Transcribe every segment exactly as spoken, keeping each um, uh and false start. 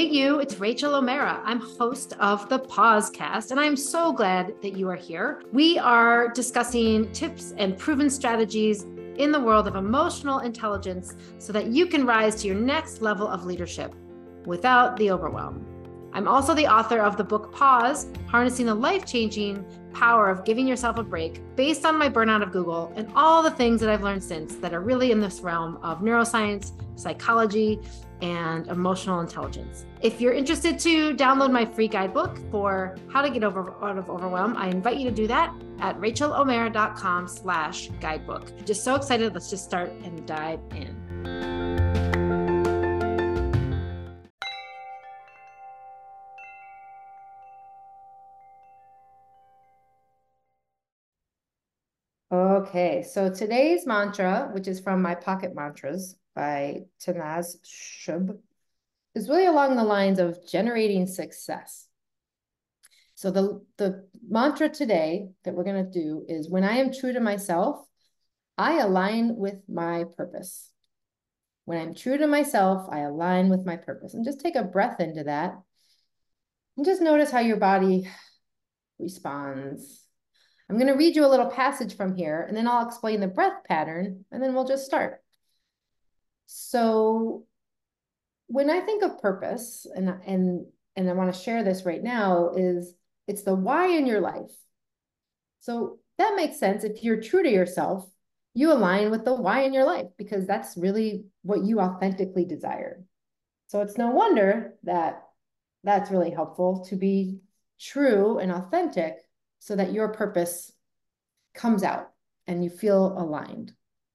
Hey you, it's Rachel O'Mara. I'm host of the Pausecast, and I'm so glad that you are here. We are discussing tips and proven strategies in the world of emotional intelligence so that you can rise to your next level of leadership without the overwhelm. I'm also the author of the book Pause, Harnessing the Life-Changing Power of Giving Yourself a Break, based on my burnout of Google and all the things that I've learned since that are really in this realm of neuroscience, psychology, and emotional intelligence. If you're interested to download my free guidebook for how to get over, out of overwhelm, I invite you to do that at rachelomara.com slash guidebook. I'm just so excited. Let's just start and dive in. Okay, so today's mantra, which is from my Pocket Mantras by Tanaz Shub, is really along the lines of generating success. So the, the mantra today that we're going to do is, when I am true to myself, I align with my purpose. When I'm true to myself, I align with my purpose. And just take a breath into that. And just notice how your body responds. I'm going to read you a little passage from here, and then I'll explain the breath pattern, and then we'll just start. So when I think of purpose, and, and, and I want to share this right now, is it's the why in your life. So that makes sense. If you're true to yourself, you align with the why in your life, because that's really what you authentically desire. So it's no wonder that that's really helpful to be true and authentic so that your purpose comes out and you feel aligned.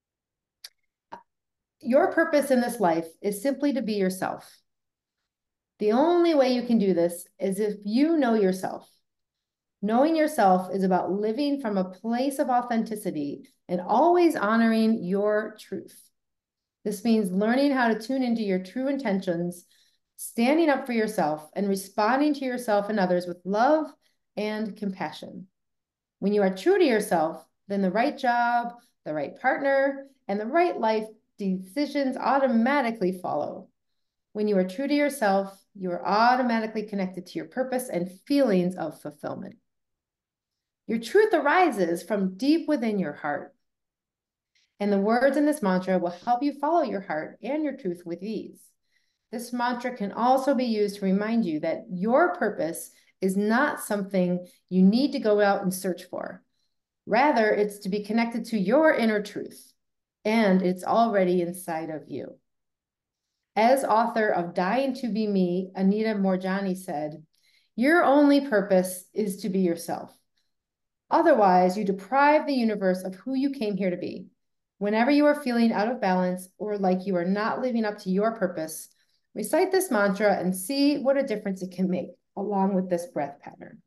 Your purpose in this life is simply to be yourself. The only way you can do this is if you know yourself. Knowing yourself is about living from a place of authenticity and always honoring your truth. This means learning how to tune into your true intentions, standing up for yourself, and responding to yourself and others with love and compassion. When you are true to yourself, then the right job, the right partner, and the right life decisions automatically follow. When you are true to yourself, you are automatically connected to your purpose and feelings of fulfillment. Your truth arises from deep within your heart. And the words in this mantra will help you follow your heart and your truth with ease. This mantra can also be used to remind you that your purpose is not something you need to go out and search for. Rather, it's to be connected to your inner truth, and it's already inside of you. As author of Dying to Be Me, Anita Moorjani said, "Your only purpose is to be yourself. Otherwise, you deprive the universe of who you came here to be. Whenever you are feeling out of balance or like you are not living up to your purpose, recite this mantra and see what a difference it can make, along with this breath pattern."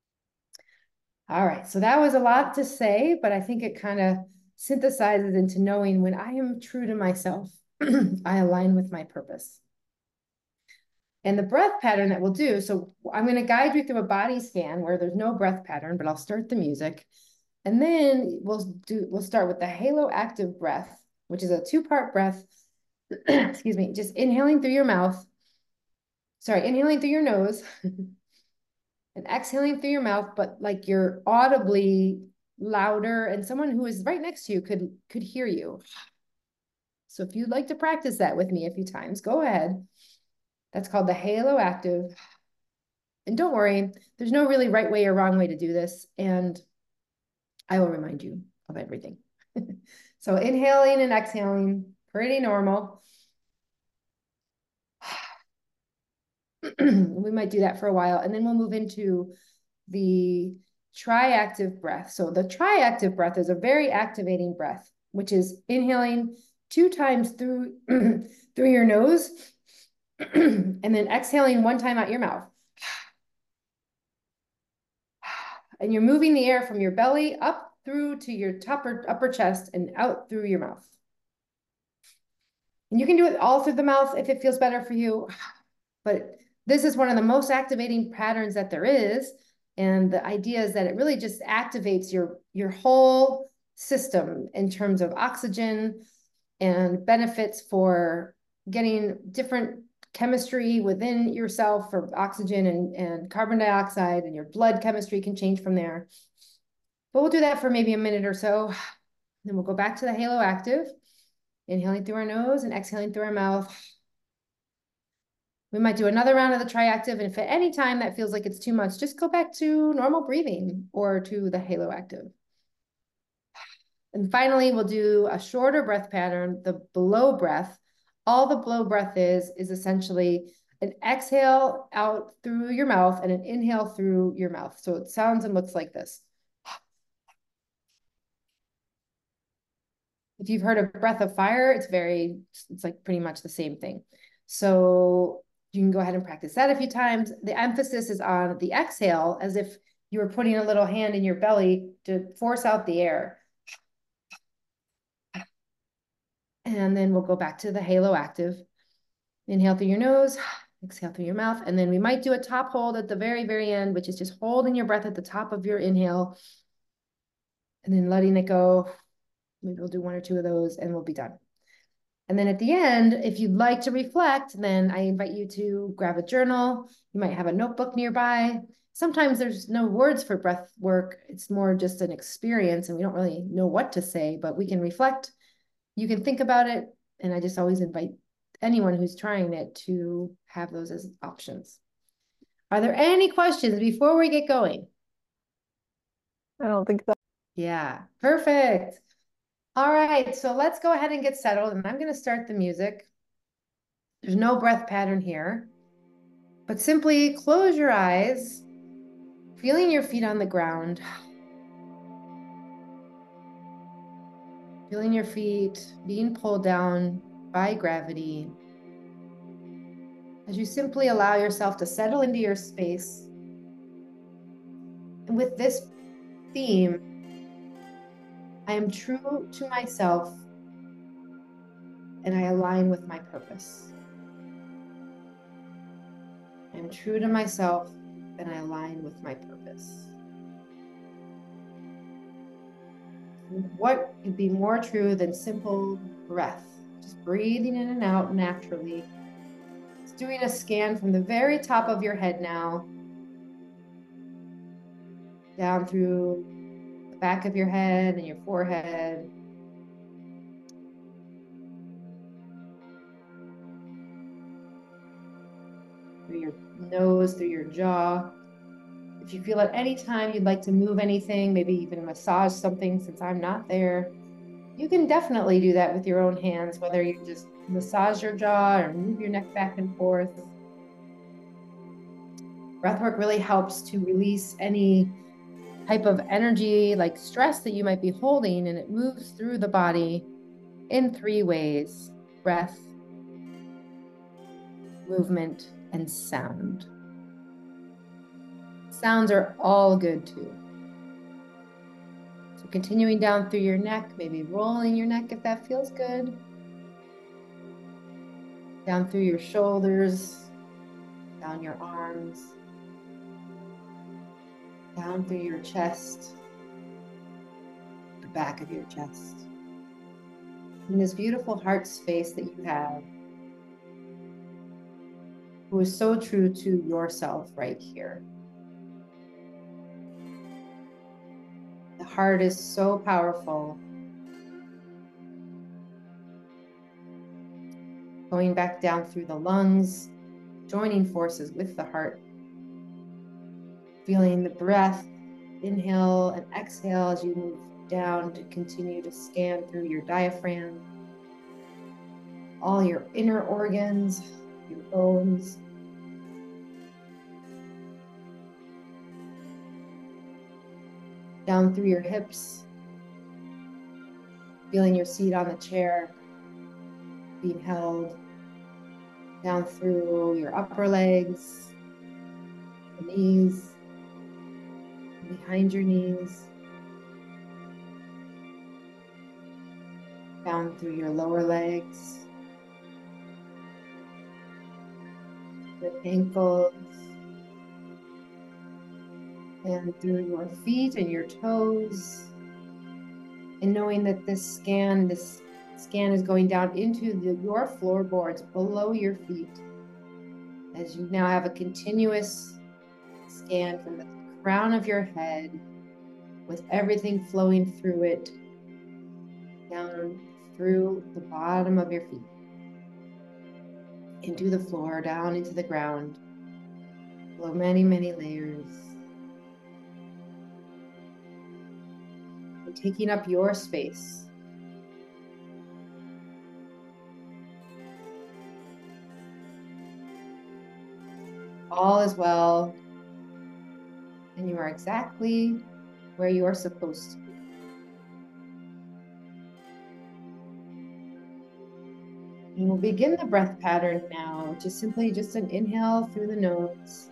All right, so that was a lot to say, but I think it kind of synthesizes into knowing when I am true to myself, I align with my purpose. And the breath pattern that we'll do, so I'm going to guide you through a body scan where there's no breath pattern, but I'll start the music. And then we'll do, we'll start with the Halo Active breath, which is a two-part breath. Excuse me, just inhaling through your mouth. Sorry, inhaling through your nose. And exhaling through your mouth, but like you're audibly louder, and someone who is right next to you could, could hear you. So if you'd like to practice that with me a few times, go ahead. That's called the Halo Active. And don't worry, there's no really right way or wrong way to do this. And I will remind you of everything. So inhaling and exhaling, pretty normal. We might do that for a while, and then we'll move into the triactive breath. So the triactive breath is a very activating breath, which is inhaling two times through, through your nose, and then exhaling one time out your mouth. And you're moving the air from your belly up through to your top or upper chest and out through your mouth. And you can do it all through the mouth if it feels better for you, but this is one of the most activating patterns that there is. And the idea is that it really just activates your, your whole system in terms of oxygen and benefits for getting different chemistry within yourself for oxygen and, and carbon dioxide, and your blood chemistry can change from there. But we'll do that for maybe a minute or so. Then we'll go back to the Halo Active, inhaling through our nose and exhaling through our mouth. We might do another round of the Triactive, and if at any time that feels like it's too much, just go back to normal breathing or to the Halo Active. And finally, we'll do a shorter breath pattern, the blow breath. All the blow breath is, is essentially an exhale out through your mouth and an inhale through your mouth. So it sounds and looks like this. If you've heard of breath of fire, it's very, it's like pretty much the same thing. So you can go ahead and practice that a few times. The emphasis is on the exhale, as if you were putting a little hand in your belly to force out the air. And then we'll go back to the Halo Active. Inhale through your nose, exhale through your mouth. And then we might do a top hold at the very, very end, which is just holding your breath at the top of your inhale and then letting it go. Maybe we'll do one or two of those and we'll be done. And then at the end, if you'd like to reflect, then I invite you to grab a journal. You might have a notebook nearby. Sometimes there's no words for breath work. It's more just an experience and we don't really know what to say, but we can reflect. You can think about it. And I just always invite anyone who's trying it to have those as options. Are there any questions before we get going? I don't think so. Yeah, perfect. All right, so let's go ahead and get settled, and I'm going to start the music. There's no breath pattern here, but simply close your eyes, feeling your feet on the ground, feeling your feet being pulled down by gravity, as you simply allow yourself to settle into your space. And with this theme, I am true to myself and I align with my purpose. I am true to myself and I align with my purpose. What could be more true than simple breath? Just breathing in and out naturally. It's doing a scan from the very top of your head now, down through the back of your head and your forehead. Through your nose, through your jaw. If you feel at any time you'd like to move anything, maybe even massage something, since I'm not there, you can definitely do that with your own hands, whether you just massage your jaw or move your neck back and forth. Breathwork really helps to release any type of energy like stress that you might be holding, and it moves through the body in three ways: breath, movement, and sound. Sounds are all good too. So continuing down through your neck, maybe rolling your neck if that feels good. Down through your shoulders, down your arms, down through your chest, the back of your chest. In this beautiful heart space that you have, who is so true to yourself right here. The heart is so powerful. Going back down through the lungs, joining forces with the heart. Feeling the breath, inhale and exhale as you move down to continue to scan through your diaphragm, all your inner organs, your bones. Down through your hips, feeling your seat on the chair being held, down through your upper legs, the knees, behind your knees, down through your lower legs, your ankles, and through your feet and your toes, and knowing that this scan, this scan is going down into the, your floorboards below your feet. as you now have a continuous scan from the crown of your head with everything flowing through it, down through the bottom of your feet, into the floor, down into the ground, below many, many layers. And taking up your space. All is well, and you are exactly where you are supposed to be. And we'll begin the breath pattern now, which is simply just an inhale through the nose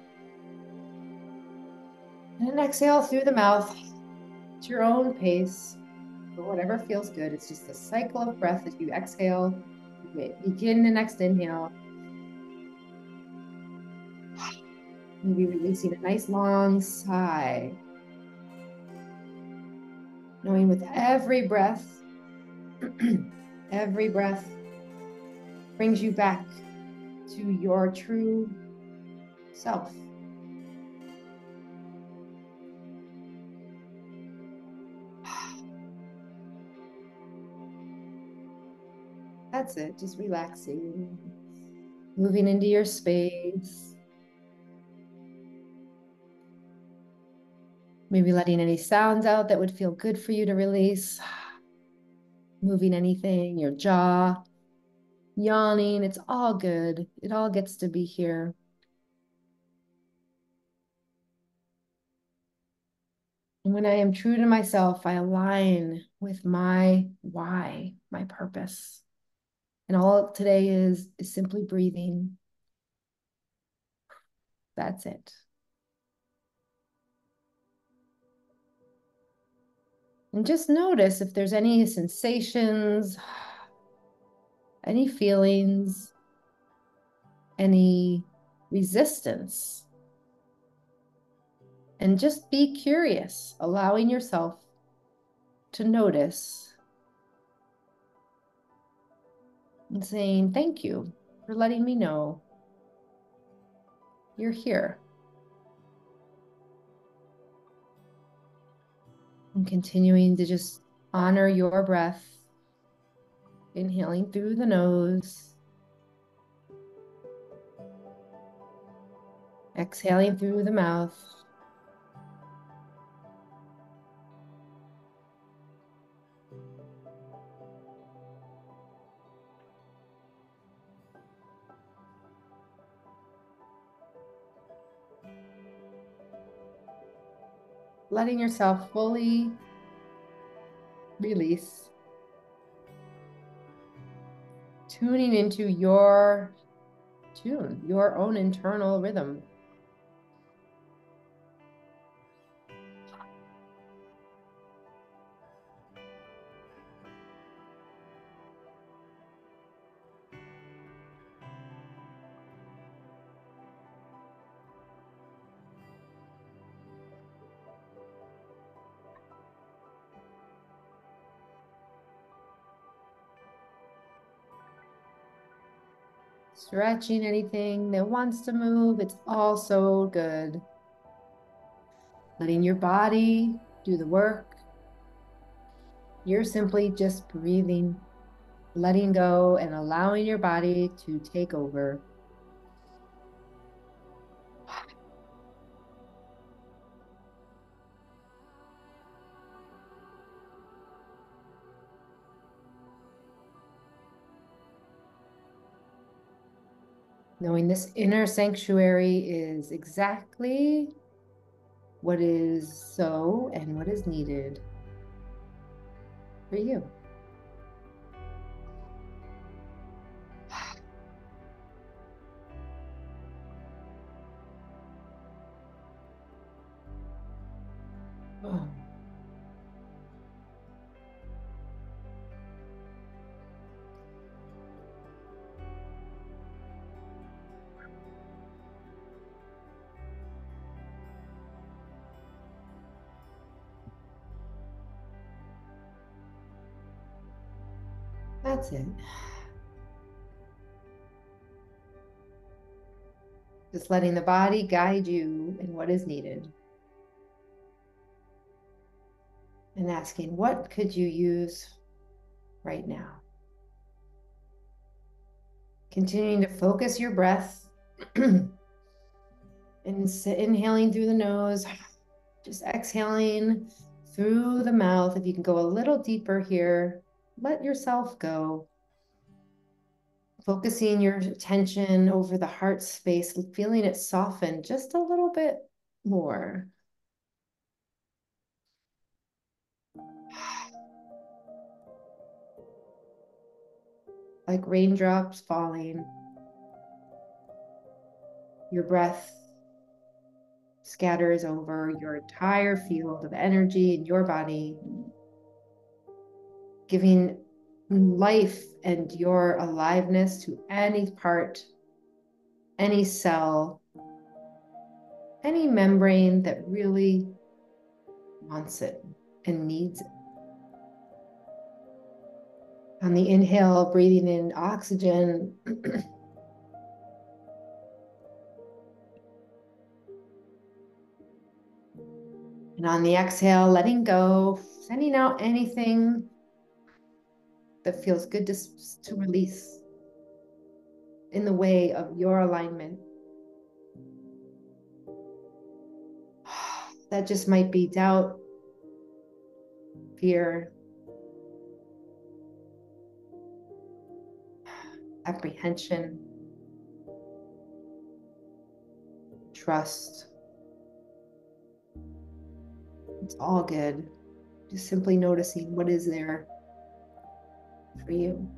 and an exhale through the mouth at your own pace, or whatever feels good. It's just a cycle of breath as you exhale. You begin the next inhale. Maybe releasing a nice long sigh. Knowing with every breath, every breath brings you back to your true self. That's it, just relaxing, moving into your space. Maybe letting any sounds out that would feel good for you to release. Moving anything, your jaw, yawning, it's all good. It all gets to be here. And when I am true to myself, I align with my why, my purpose. And all today is, is simply breathing. That's it. And just notice if there's any sensations, any feelings, any resistance. And just be curious, allowing yourself to notice and saying, thank you for letting me know you're here. And continuing to just honor your breath, inhaling through the nose, exhaling through the mouth. Letting yourself fully release. Tuning into your tune, your own internal rhythm. Stretching anything that wants to move, it's all so good. Letting your body do the work. You're simply just breathing, letting go, and allowing your body to take over. Knowing this inner sanctuary is exactly what is so and what is needed for you. Oh. That's it. Just letting the body guide you in what is needed. And asking, what could you use right now? Continuing to focus your breath. And inhaling through the nose, just exhaling through the mouth. If you can go a little deeper here, let yourself go. Focusing your attention over the heart space, feeling it soften just a little bit more. Like raindrops falling. Your breath scatters over your entire field of energy in your body, giving life and your aliveness to any part, any cell, any membrane that really wants it and needs it. On the inhale, breathing in oxygen. And on the exhale, letting go, sending out anything that feels good to, to release in the way of your alignment. That just might be doubt, fear, apprehension, trust. It's all good. Just simply noticing what is there for you.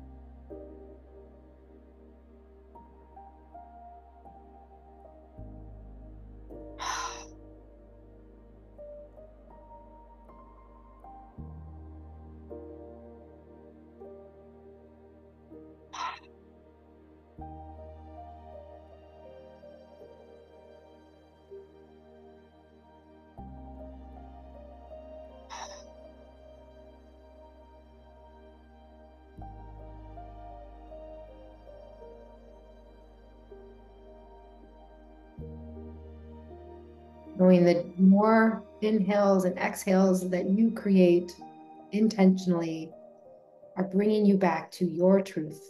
Knowing that more inhales and exhales that you create intentionally are bringing you back to your truth.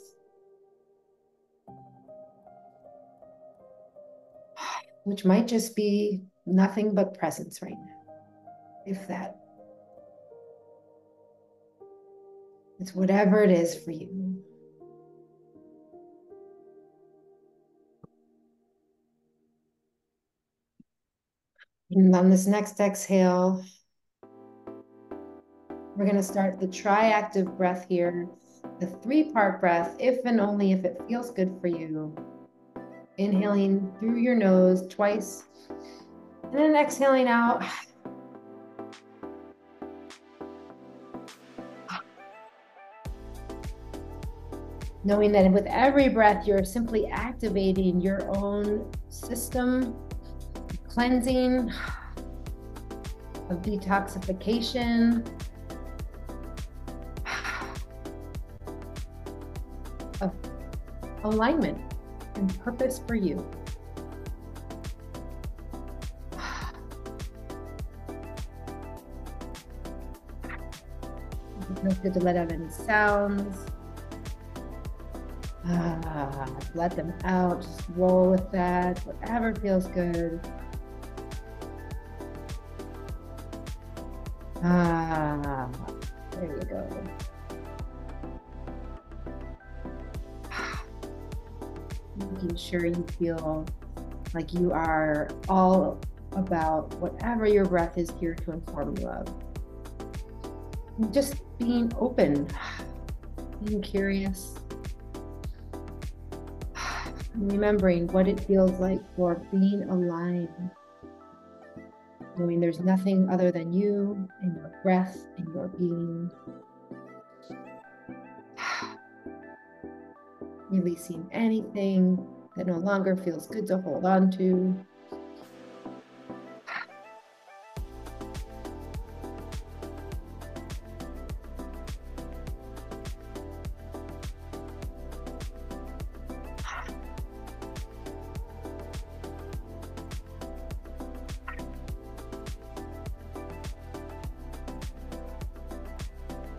Which might just be nothing but presence right now, if that. It's whatever it is for you. And on this next exhale, we're going to start the triactive breath here, the three-part breath, if and only if it feels good for you. Inhaling through your nose twice, and then exhaling out. Knowing that with every breath, you're simply activating your own system, cleansing, of detoxification, of alignment and purpose for you. It feels good to let out any sounds. Ah, let them out, just roll with that, whatever feels good. Ah, there you go. Making sure you feel like you are all about whatever your breath is here to inform you of. Just being open, being curious. Remembering what it feels like for being aligned. Knowing there's nothing other than you and your breath and your being. Releasing anything that no longer feels good to hold on to.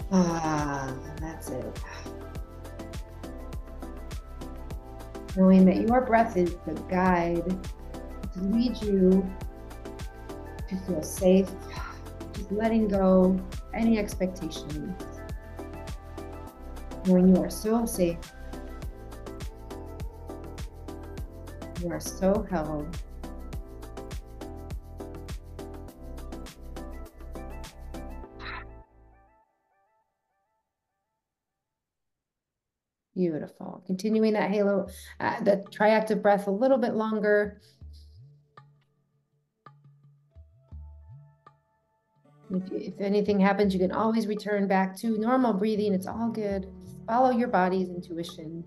Ah, that's it. Knowing that your breath is the guide to lead you to feel safe, just letting go any expectations. Knowing you are so safe, you are so held. Beautiful. Continuing that halo, uh, the triactive breath a little bit longer. If, if anything happens, you can always return back to normal breathing. It's all good. Follow your body's intuition.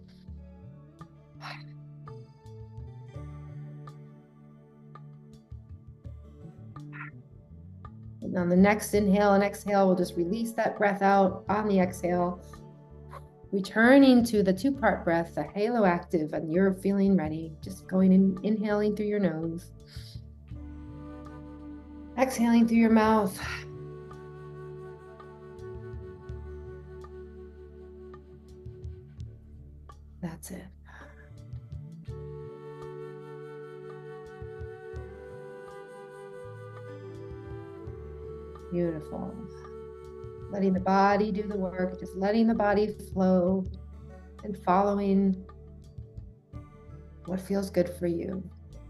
And on the next inhale and exhale, we'll just release that breath out on the exhale. Returning to the two-part breath, the halo active, and you're feeling ready. Just going in, inhaling through your nose. Exhaling through your mouth. That's it. Beautiful. Letting the body do the work, just letting the body flow and following what feels good for you.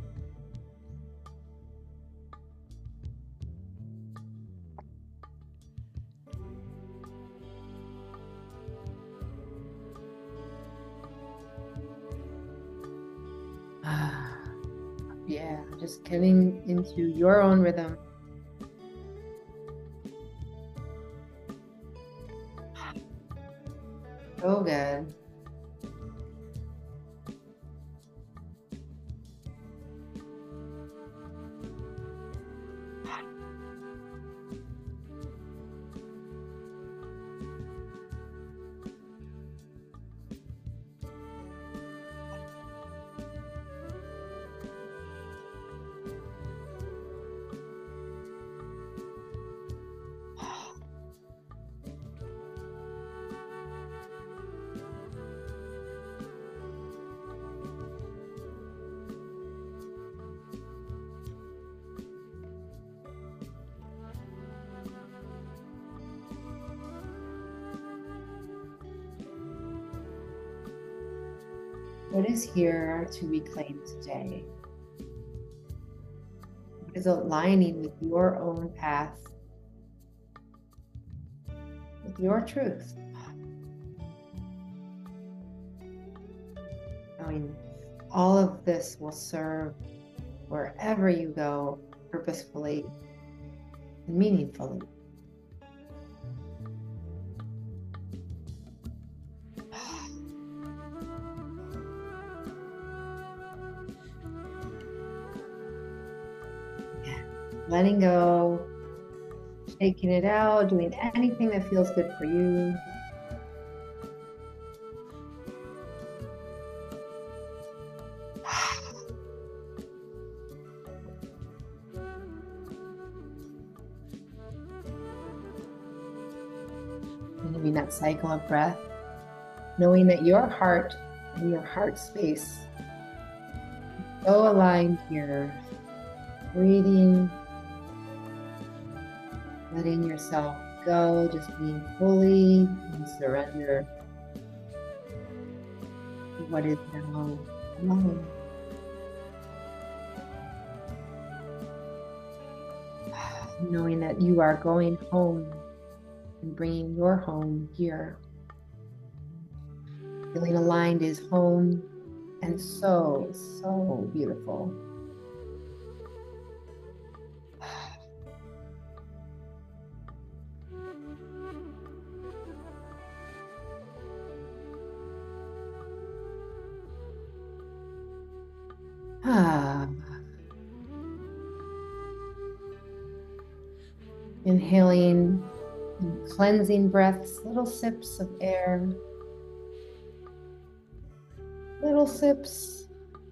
Yeah, just getting into your own rhythm. So good. What is here to reclaim today? What is aligning with your own path, with your truth? Knowing all of this will serve wherever you go, purposefully and meaningfully. Letting go, shaking it out, doing anything that feels good for you. Moving that cycle of breath, knowing that your heart and your heart space is so aligned here. Breathing, letting yourself go, just being fully in surrender to what is now alone. Knowing that you are going home and bringing your home here. Feeling aligned is home and so, so beautiful. Ah. Inhaling and cleansing breaths, little sips of air, little sips,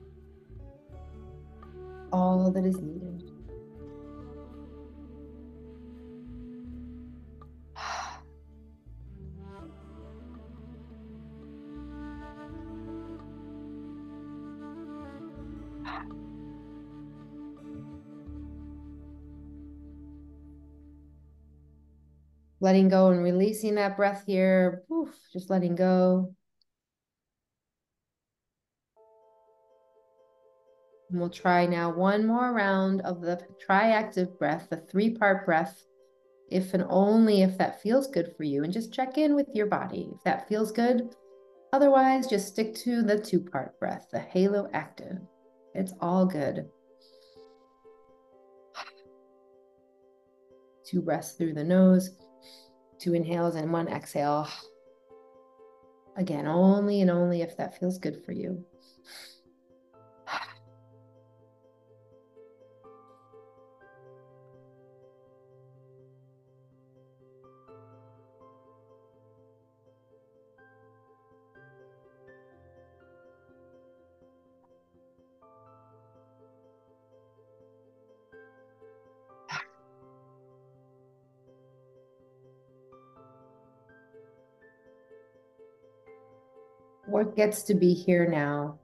all that is needed. Letting go and releasing that breath here. Oof, just letting go. And we'll try now one more round of the triactive breath, the three-part breath, if and only if that feels good for you. And just check in with your body if that feels good. Otherwise, just stick to the two-part breath, the halo active. It's all good. Two breaths through the nose, two inhales and one exhale. Again, only and only if that feels good for you. What gets to be here now?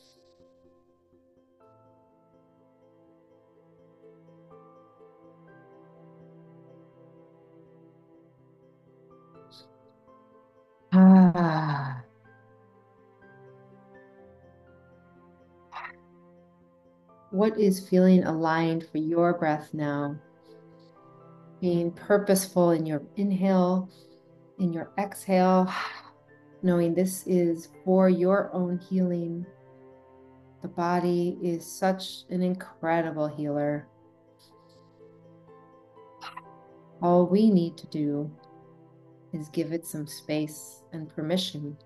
Ah. What is feeling aligned for your breath now? Being purposeful in your inhale, in your exhale, knowing this is for your own healing. The body is such an incredible healer. All we need to do is give it some space and permission.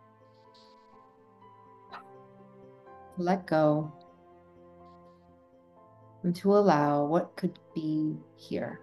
Let go and to allow what could be here.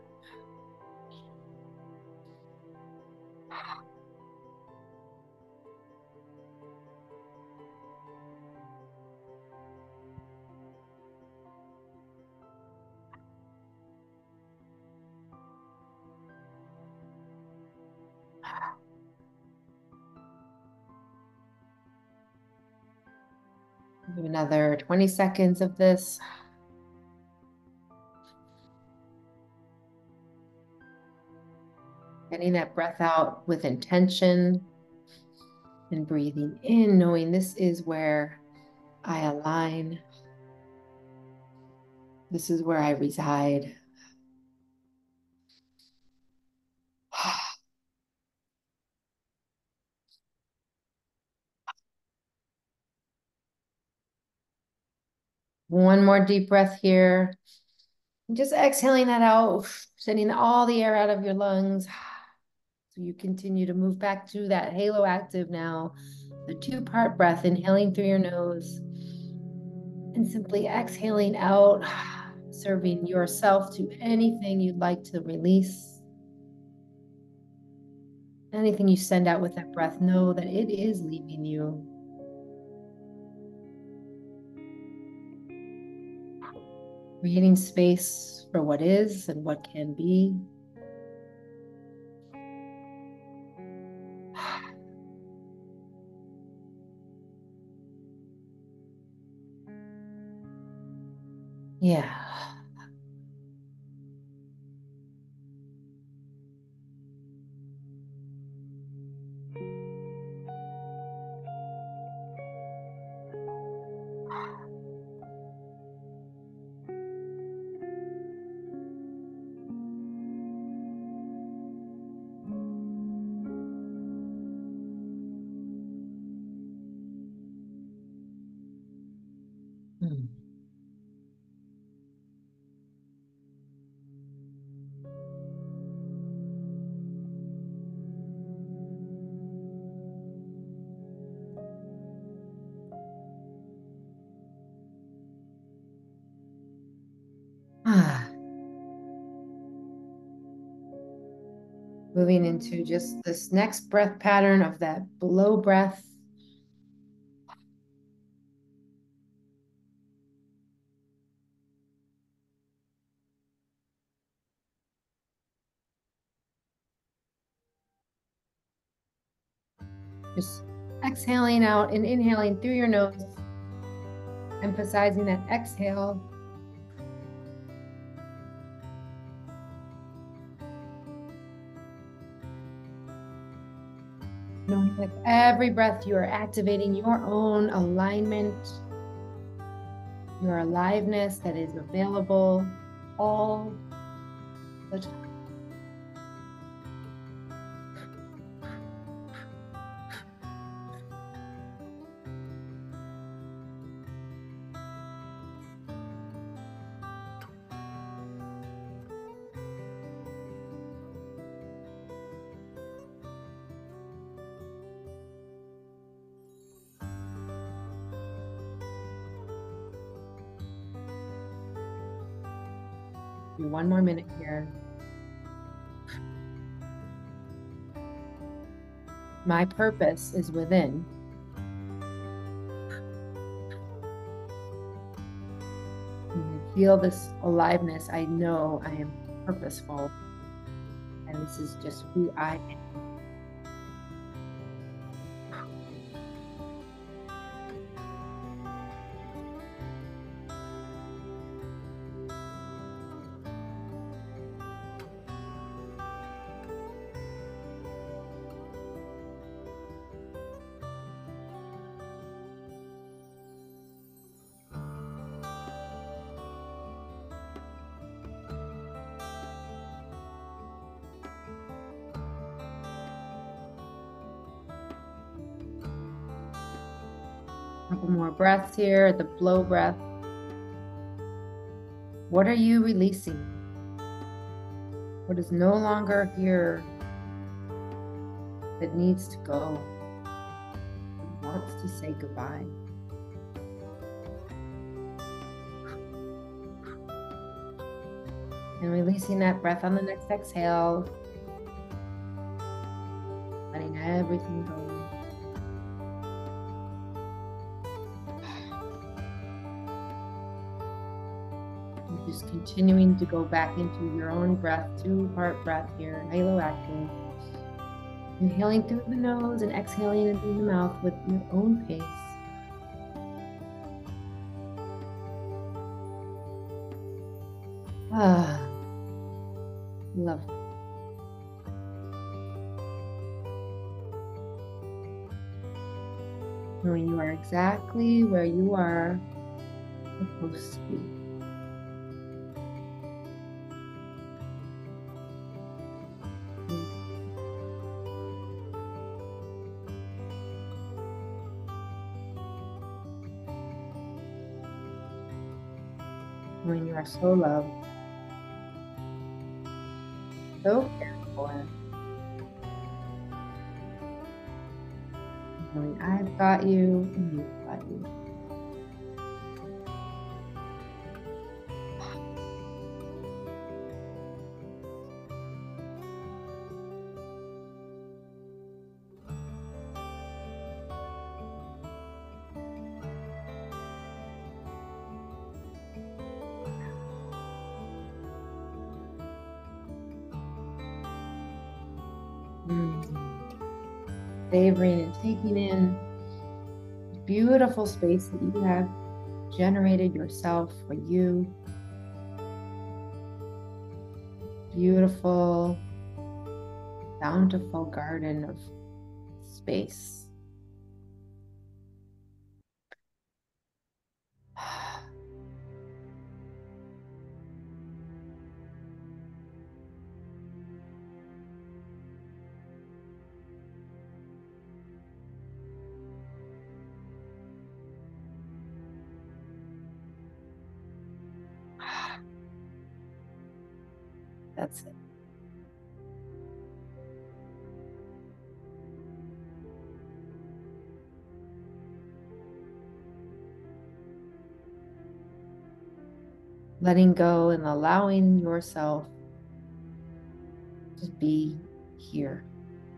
Do another twenty seconds of this. Getting that breath out with intention and breathing in, knowing this is where I align. This is where I reside. One more deep breath here. Just exhaling that out, sending all the air out of your lungs. So you continue to move back to that halo active now. The two-part breath, inhaling through your nose and simply exhaling out, serving yourself to anything you'd like to release. Anything you send out with that breath, know that it is leaving you. Creating space for what is and what can be. Yeah. Hmm. Ah. Moving into just this next breath pattern of that blow breath. Just exhaling out and inhaling through your nose, emphasizing that exhale. Knowing with every breath you are activating your own alignment, your aliveness that is available all the time. Do one more minute here. My purpose is within. When I feel this aliveness, I know I am purposeful. And this is just who I am. A couple more breaths here, the blow breath. What are you releasing? What is no longer here that needs to go? That wants to say goodbye? And releasing that breath on the next exhale. Letting everything go. Just continuing to go back into your own breath, two-part breath here, halo active. Inhaling through the nose and exhaling in through the mouth with your own pace. Ah, lovely. Knowing you are exactly where you are supposed to be. When you are so loved, so cared for, knowing I've got you and you've got you. Savoring and taking in the beautiful space that you have generated yourself for you. Beautiful, bountiful garden of space. That's it. Letting go and allowing yourself to be here.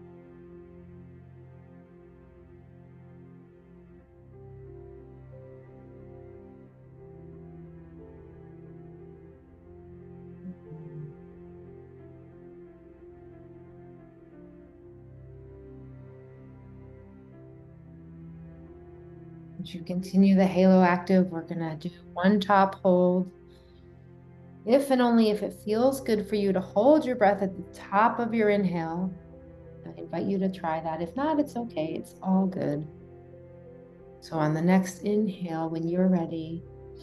As you continue the halo active, we're going to do one top hold. If and only if it feels good for you to hold your breath at the top of your inhale I invite you to try that. If not, it's okay. It's all good. So on the next inhale, when you're ready,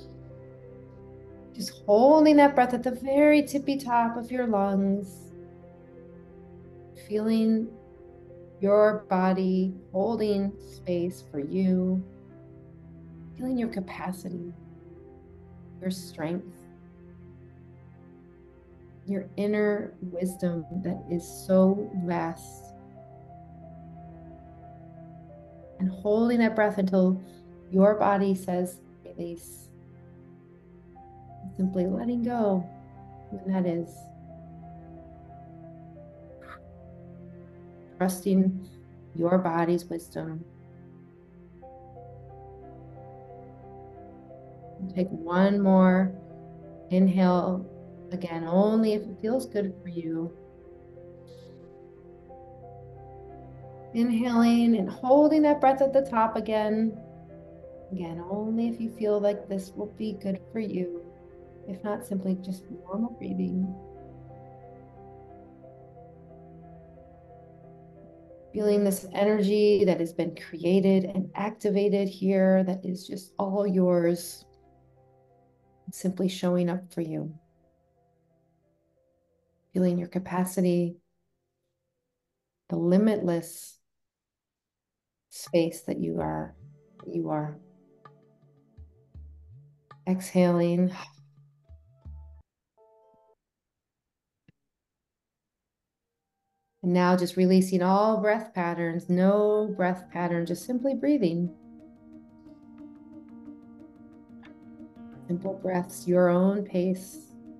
just holding that breath at the very tippy top of your lungs, feeling your body holding space for you, feeling your capacity, your strength, your inner wisdom that is so vast. And holding that breath until your body says release. Simply letting go when that is. Trusting your body's wisdom. Take one more inhale, again, only if it feels good for you. Inhaling and holding that breath at the top again. Again, only if you feel like this will be good for you. If not, simply just normal breathing. Feeling this energy that has been created and activated here that is just all yours. Simply showing up for you. Feeling your capacity, the limitless space that you are, you are. Exhaling. And now just releasing all breath patterns, no breath pattern, just simply breathing. Simple breaths, your own pace.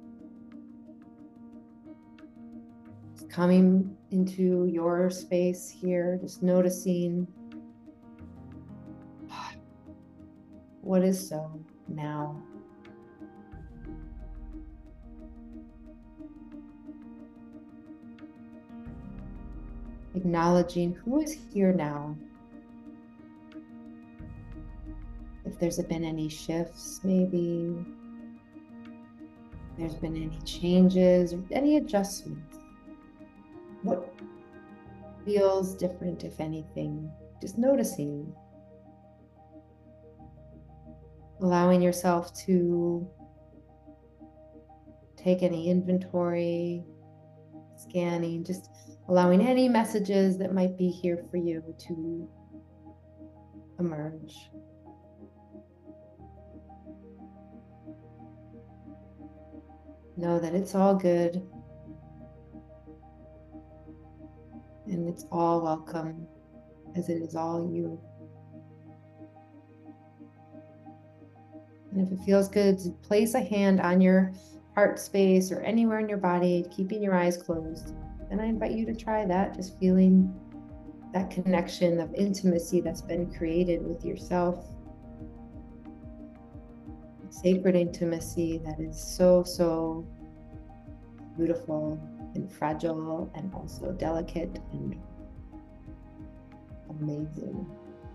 Just coming into your space here, just noticing what is so now. Acknowledging who is here now. If there's been any shifts, maybe there's been any changes or any adjustments. What feels different, if anything? Just noticing. Allowing yourself to take any inventory, scanning, just allowing any messages that might be here for you to emerge. Know that it's all good and it's all welcome as it is all you. And if it feels good, to place a hand on your heart space or anywhere in your body, keeping your eyes closed. And I invite you to try that, just feeling that connection of intimacy that's been created with yourself. Sacred intimacy that is so, so beautiful and fragile and also delicate and amazing.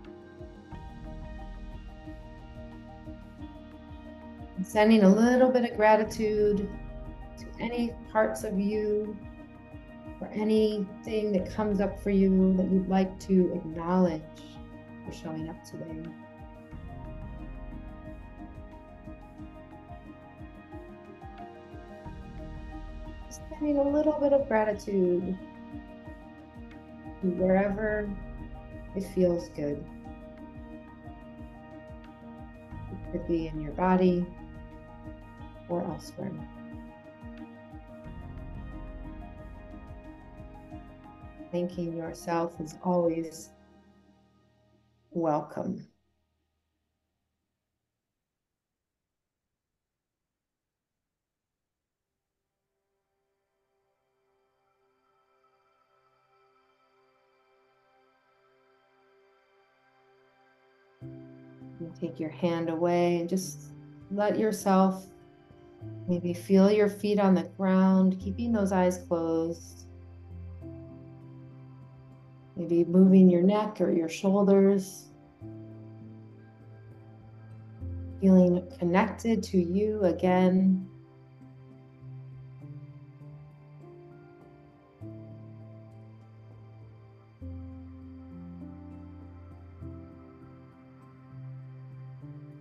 And sending a little bit of gratitude to any parts of you or anything that comes up for you that you'd like to acknowledge for showing up today. Sending a little bit of gratitude to wherever it feels good. It could be in your body or elsewhere. Thanking yourself is always welcome. You take your hand away and just let yourself maybe feel your feet on the ground, keeping those eyes closed. Maybe moving your neck or your shoulders. Feeling connected to you again.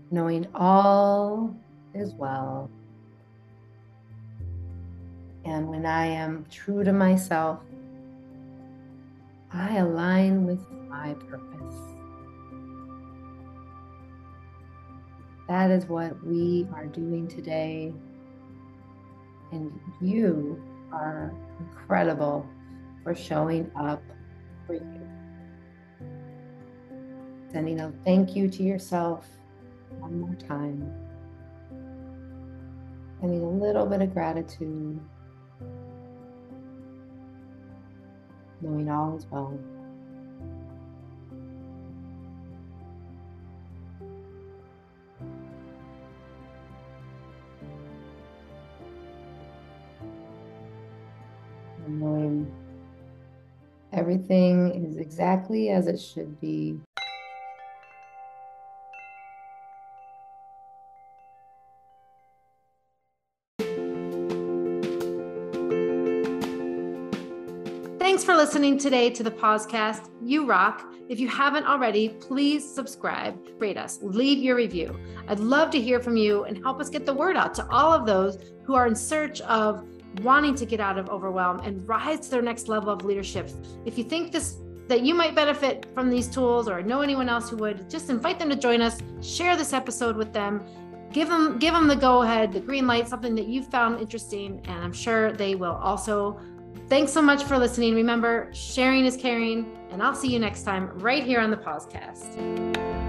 knowing all is well. And when I am true to myself, I align with my purpose. That is what we are doing today. And you are incredible for showing up for you. Sending a thank you to yourself one more time. Sending a little bit of gratitude. Knowing all is well. And knowing everything is exactly as it should be. Thanks for listening today to the podcast. You rock. If you haven't already, please subscribe, rate us, leave your review. I'd love to hear from you and help us get the word out to all of those who are in search of wanting to get out of overwhelm and rise to their next level of leadership. If you think this that you might benefit from these tools or know anyone else who would, just invite them to join us, share this episode with them, give them, give them the go ahead, the green light, something that you found interesting, and I'm sure they will also. Thanks so much for listening. Remember, sharing is caring, and I'll see you next time right here on the podcast.